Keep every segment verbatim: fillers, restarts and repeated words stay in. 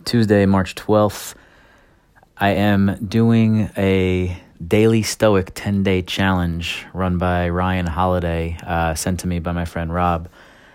Tuesday, March twelfth. I am doing a daily Stoic ten-day challenge run by Ryan Holiday, uh, sent to me by my friend Rob.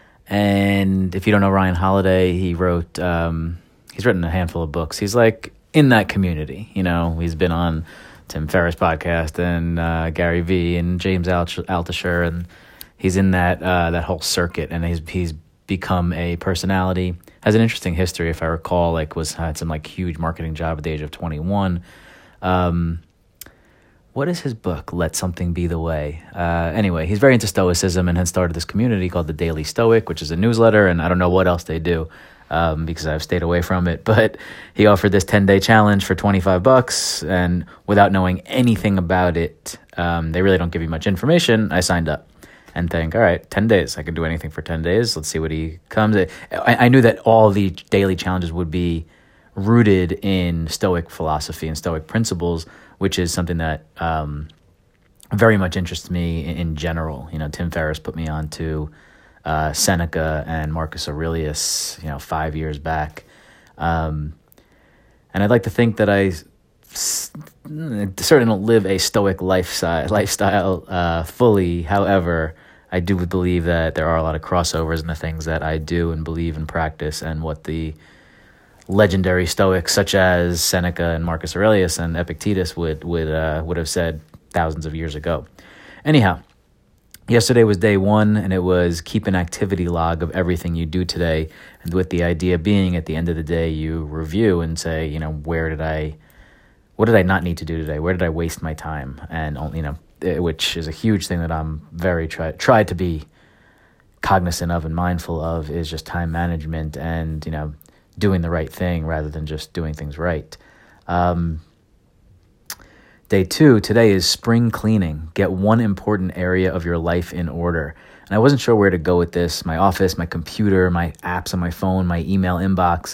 And if you don't know Ryan Holiday, he wrote, um, he's written a handful of books. He's like in that community, you know, he's been on Tim Ferriss podcast and uh, Gary Vee and James Alt- Altucher, and he's in that uh, that whole circuit, and he's he's become a personality. Has an interesting history, if I recall. Like was had some like huge marketing job at the age of twenty-one. Um, what is his book? Let Something Be the Way. Uh, anyway, he's very into Stoicism and had started this community called the Daily Stoic, which is a newsletter, and I don't know what else they do um, because I've stayed away from it. But he offered this ten-day challenge for twenty-five bucks, and without knowing anything about it, um, they really don't give you much information. I signed up and think, all right, ten days. I can do anything for ten days. Let's see what he comes. I, I knew that all the daily challenges would be rooted in Stoic philosophy and Stoic principles, which is something that um, very much interests me in, in general. You know, Tim Ferriss put me on to uh, Seneca and Marcus Aurelius, you know, five years back. Um, and I'd like to think that I s- certainly don't live a Stoic lifestyle, lifestyle uh, fully. However, I do believe that there are a lot of crossovers in the things that I do and believe and practice, and what the legendary Stoics such as Seneca and Marcus Aurelius and Epictetus would would uh, would have said thousands of years ago. Anyhow, yesterday was day one, and it was keep an activity log of everything you do today, and with the idea being at the end of the day you review and say, you know, where did I, what did I not need to do today? Where did I waste my time? And you know, which is a huge thing that I'm very try try to be cognizant of and mindful of, is just time management and, you know, doing the right thing rather than just doing things right. Um, day two, today is spring cleaning. Get one important area of your life in order. And I wasn't sure where to go with this. My office, my computer, my apps on my phone, my email inbox.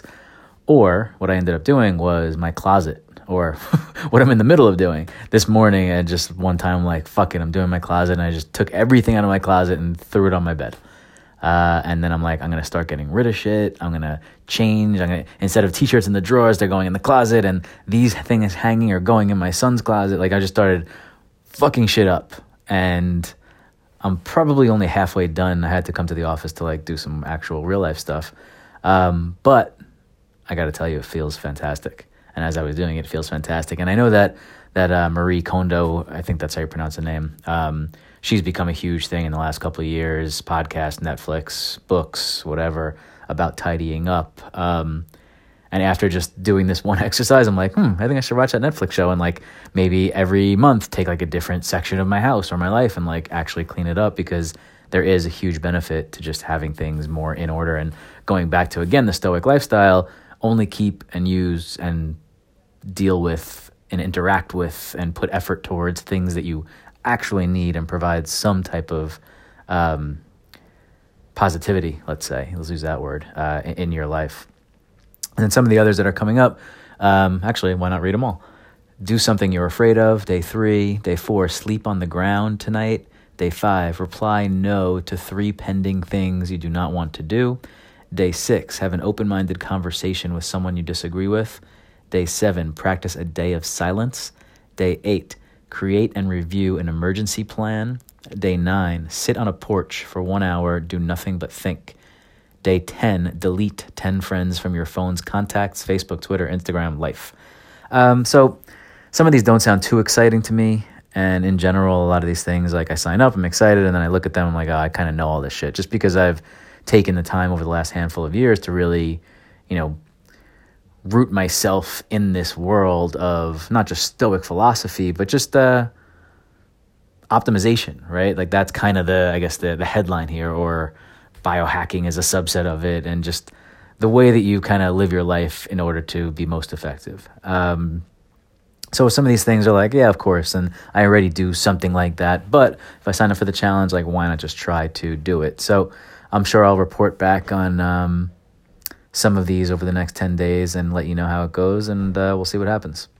Or what I ended up doing was my closet, or what I'm in the middle of doing. This morning, I just one time like, fuck it, I'm doing my closet. And I just took everything out of my closet and threw it on my bed. Uh, and then I'm like, I'm going to start getting rid of shit. I'm going to change. I'm going to, instead of t-shirts in the drawers, they're going in the closet. And these things hanging are going in my son's closet. Like I just started fucking shit up. And I'm probably only halfway done. I had to come to the office to like do some actual real life stuff. Um, but I got to tell you, it feels fantastic. And as I was doing it, it feels fantastic. And I know that, that uh, Marie Kondo, I think that's how you pronounce the name, um, she's become a huge thing in the last couple of years, podcast, Netflix, books, whatever, about tidying up. Um, and after just doing this one exercise, I'm like, hmm, I think I should watch that Netflix show and like maybe every month take like a different section of my house or my life and like actually clean it up, because there is a huge benefit to just having things more in order. And going back to, again, the Stoic lifestyle, only keep and use and deal with and interact with and put effort towards things that you actually need and provide some type of um, positivity, let's say, let's use that word, uh, in, in your life. And then some of the others that are coming up, um, actually, why not read them all? Do something you're afraid of. Day three. Day four, sleep on the ground tonight. Day five, reply no to three pending things you do not want to do. Day six, have an open-minded conversation with someone you disagree with. Day seven, practice a day of silence. Day eight, create and review an emergency plan. Day nine, sit on a porch for one hour, do nothing but think. Day ten, delete ten friends from your phone's contacts, Facebook, Twitter, Instagram, life. Um, so some of these don't sound too exciting to me. And in general, a lot of these things, like I sign up, I'm excited, and then I look at them, I'm like, oh, I kind of know all this shit. Just because I've taken the time over the last handful of years to really, you know, root myself in this world of not just Stoic philosophy, but just uh, optimization, right? Like that's kind of the, I guess, the, the headline here, or biohacking is a subset of it, and just the way that you kind of live your life in order to be most effective. Um, so some of these things are like, yeah, of course, and I already do something like that, but if I sign up for the challenge, like, why not just try to do it? So I'm sure I'll report back on um, some of these over the next ten days and let you know how it goes, and uh, we'll see what happens.